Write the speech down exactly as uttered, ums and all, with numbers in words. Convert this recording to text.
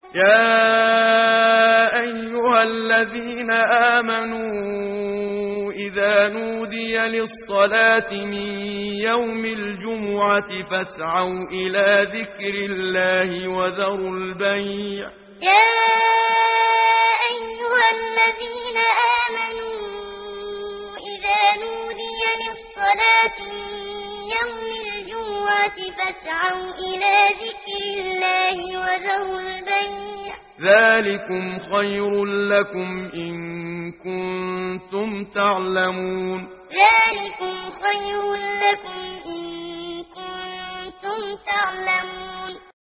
يا أيها الذين آمنوا إذا نودي للصلاة من يوم الجمعة فاسعوا إلى ذكر الله وذروا البيع. يا أيها الذين آمنوا إذا نودي للصلاة من يوم الجمعة فاسعوا إلى ذكر الله وذروا البيع. ذلكم خير لكم إن كنتم تعلمون. ذلكم خير لكم إن كنتم تعلمون.